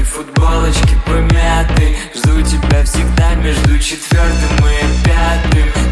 твоей футболочке помятой. Жду тебя всегда между четвертым и пятым.